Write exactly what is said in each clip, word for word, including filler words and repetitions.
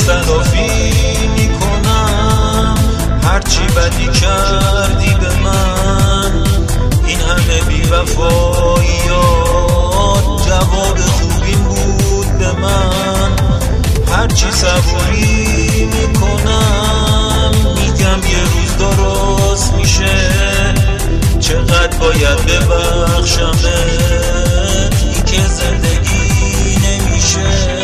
تلافی میکنم هرچی بدی کردی به من. این همه بی‌وفاییات جواب خوبیم بود به من. هرچی صبوری میکنم میگم یه روز درست میشه. چقدر باید ببخشمت این که زندگی نمیشه.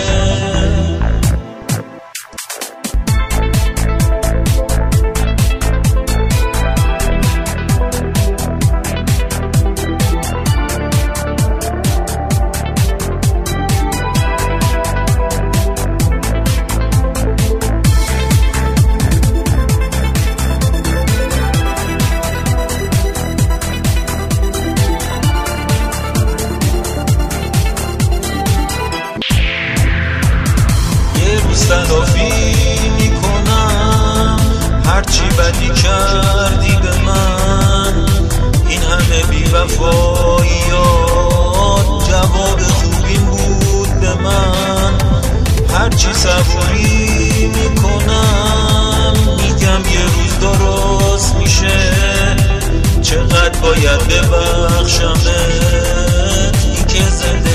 تلافی میکنم هرچی بدی کردی به من. این همه بی‌وفاییات جواب خوبیم بود به من. هرچی صبوری میکنم میگم یه روز درست میشه. چقدر باید ببخشمت این که زنده